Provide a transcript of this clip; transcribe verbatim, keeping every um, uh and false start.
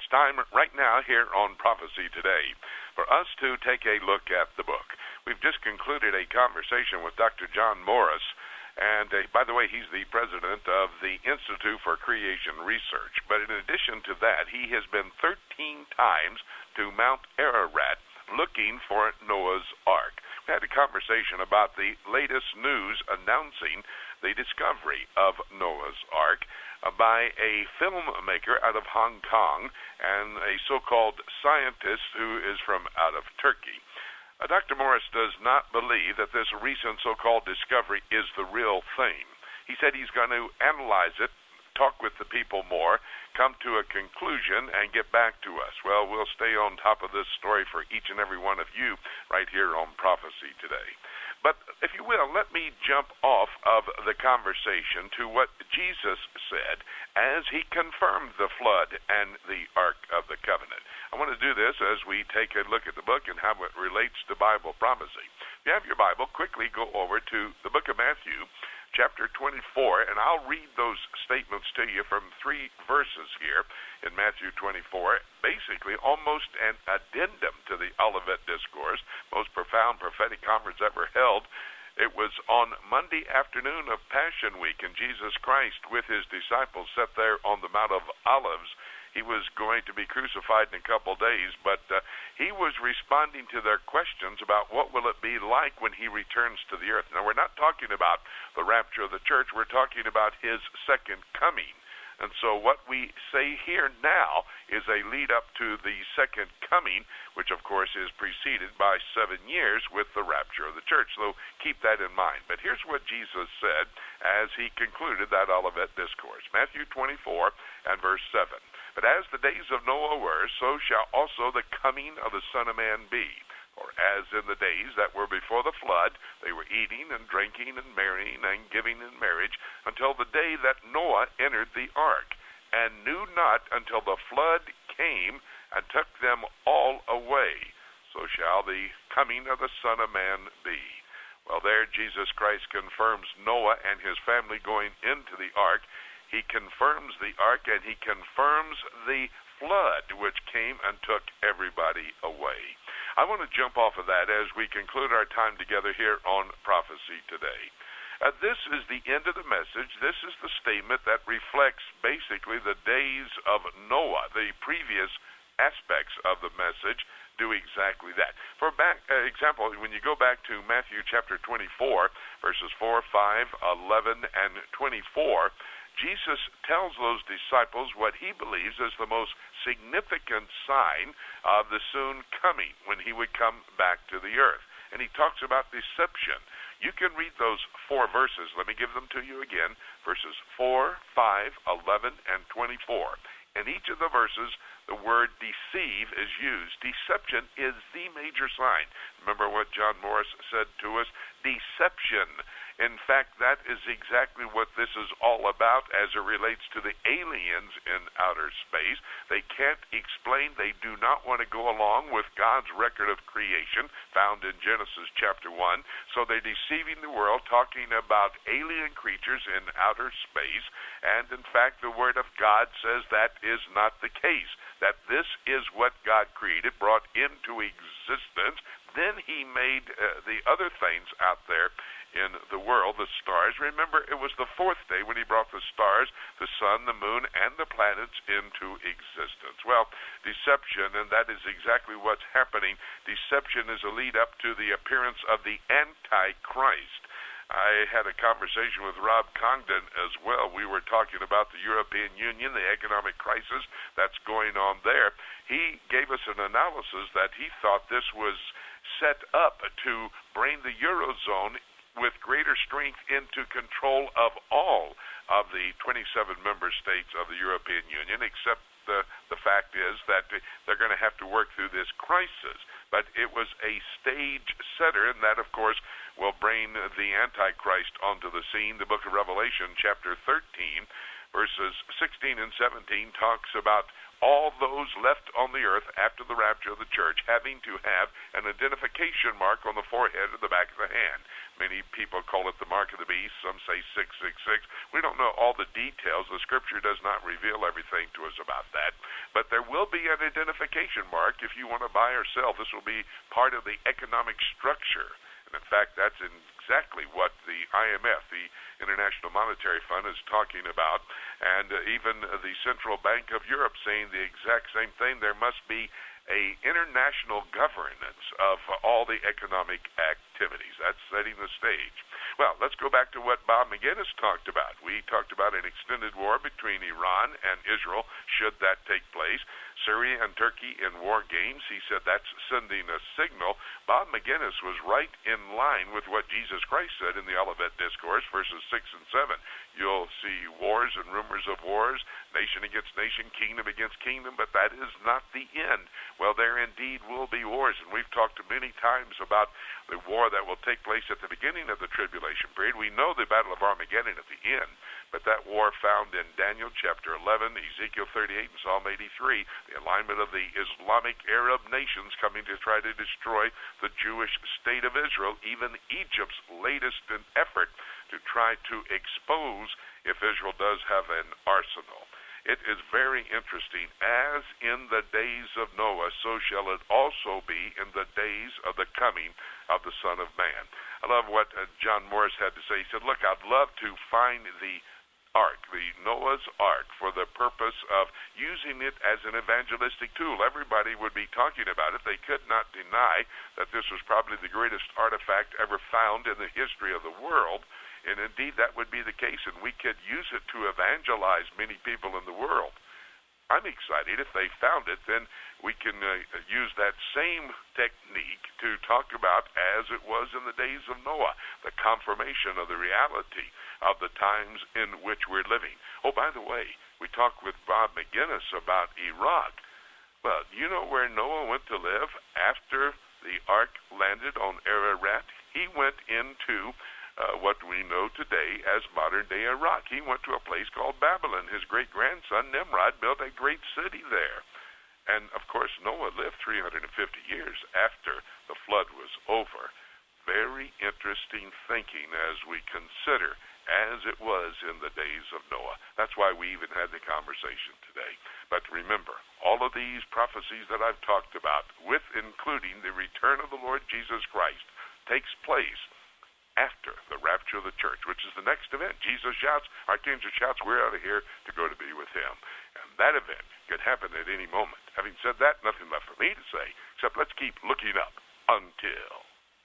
time right now here on Prophecy Today for us to take a look at the book. We've just concluded a conversation with Doctor John Morris, and uh, by the way, he's the president of the Institute for Creation Research. But in addition to that, he has been thirteen times to Mount Ararat looking for Noah's Ark. We had a conversation about the latest news announcing the discovery of Noah's Ark uh, by a filmmaker out of Hong Kong and a so-called scientist who is from out of Turkey. Uh, Doctor Morris does not believe that this recent so-called discovery is the real thing. He said he's going to analyze it, talk with the people more, come to a conclusion, and get back to us. Well, we'll stay on top of this story for each and every one of you right here on Prophecy Today. But if you will, let me jump off of the conversation to what Jesus said as he confirmed the flood and the Ark of the Covenant. I want to do this as we take a look at the book and how it relates to Bible prophecy. If you have your Bible, quickly go over to the book of Matthew, chapter twenty-four, and I'll read those statements to you from three verses here in Matthew twenty-four, basically almost an addendum to the Olivet Discourse, most profound prophetic conference ever held. It was on Monday afternoon of Passion Week, and Jesus Christ with his disciples sat there on the Mount of Olives. He was going to be crucified in a couple days, but uh, he was responding to their questions about what will it be like when he returns to the earth. Now, we're not talking about the rapture of the church. We're talking about his second coming. And so what we say here now is a lead up to the second coming, which of course is preceded by seven years with the rapture of the church. So keep that in mind. But here's what Jesus said as he concluded that Olivet Discourse. Matthew twenty-four and verse seven. But as the days of Noah were, so shall also the coming of the Son of Man be. For as in the days that were before the flood, they were eating and drinking and marrying and giving in marriage until the day that Noah entered the ark, and knew not until the flood came and took them all away. So shall the coming of the Son of Man be. Well, there Jesus Christ confirms Noah and his family going into the ark. He confirms the ark, and he confirms the flood, which came and took everybody away. I want to jump off of that as we conclude our time together here on Prophecy Today. Uh, this is the end of the message. This is the statement that reflects basically the days of Noah. The previous aspects of the message do exactly that. For back, uh, example, when you go back to Matthew chapter twenty-four, verses four, five, eleven, and twenty-four, Jesus tells those disciples what he believes is the most significant sign of the soon coming, when he would come back to the earth. And he talks about deception. You can read those four verses. Let me give them to you again. Verses four, five, eleven, and twenty-four. In each of the verses, the word deceive is used. Deception is the major sign. Remember what John Morris said to us? Deception. In fact, that is exactly what this is all about as it relates to the aliens in outer space. They can't explain. They do not want to go along with God's record of creation found in Genesis chapter one. So they're deceiving the world, talking about alien creatures in outer space. And in fact, the Word of God says that is not the case, that this is what God created, brought into existence. Then he made uh, the other things out there in the world, the stars. Remember, it was the fourth day when he brought the stars, the sun, the moon, and the planets into existence. Well, deception, and that is exactly what's happening. Deception is a lead up to the appearance of the Antichrist. I had a conversation with Rob Congdon as well. We were talking about the European Union, the economic crisis that's going on there. He gave us an analysis that he thought this was set up to bring the Eurozone with greater strength into control of all of the twenty-seven member states of the European Union, except the, the fact is that they're going to have to work through this crisis. But it was a stage setter, and that, of course, will bring the Antichrist onto the scene. The book of Revelation, chapter thirteen, verses sixteen and seventeen talks about all those left on the earth after the rapture of the church having to have an identification mark on the forehead or the back of the hand. Many people call it the mark of the beast. Some say six six six. We don't know all the details. The scripture does not reveal everything to us about that. But there will be an identification mark if you want to buy or sell. This will be part of the economic structure. And in fact, that's exactly what the I M F, the International Monetary Fund, is talking about. And uh, even uh, the Central Bank of Europe saying the exact same thing. There must be a international governance of uh, all the economic activities. That's setting the stage. Well, let's go back to what Bob Maginnis talked about. We talked about an extended war between Iran and Israel, should that take place. Syria and Turkey in war games. He said that's sending a signal. Bob Maginnis was right in line with what Jesus Christ said in the Olivet Discourse, verses six and seven. You'll see wars and rumors of wars, nation against nation, kingdom against kingdom, but that is not the end. Well, there indeed will be wars, and we've talked many times about the war that will take place at the beginning of the tribulation period. We know the Battle of Armageddon at the end, but that war found in Daniel chapter eleven, Ezekiel thirty-eight, and Psalm eighty-three, the alignment of the Islamic Arab nations coming to try to destroy the Jewish state of Israel, even Egypt's latest effort to try to expose if Israel does have an arsenal. It is very interesting. As in the days of Noah, so shall it also be in the days of the coming of the Son of Man. I love what uh, John Morris had to say. He said, look, I'd love to find the ark, the Noah's Ark, for the purpose of using it as an evangelistic tool. Everybody would be talking about it. They could not deny that this was probably the greatest artifact ever found in the history of the world. And indeed, that would be the case, and we could use it to evangelize many people in the world. I'm excited. If they found it, then we can uh, use that same technique to talk about as it was in the days of Noah, the confirmation of the reality of the times in which we're living. Oh, by the way, we talked with Bob Maginnis about Iraq. Well, you know where Noah went to live after the ark landed on Ararat? He went into Uh, what we know today as modern-day Iraq. He went to a place called Babylon. His great-grandson, Nimrod, built a great city there. And, of course, Noah lived three hundred fifty years after the flood was over. Very interesting thinking as we consider as it was in the days of Noah. That's why we even had the conversation today. But remember, all of these prophecies that I've talked about, with including the return of the Lord Jesus Christ, takes place after the rapture of the church, which is the next event. Jesus shouts, Archangel shouts, we're out of here to go to be with him. And that event could happen at any moment. Having said that, nothing left for me to say, except let's keep looking up until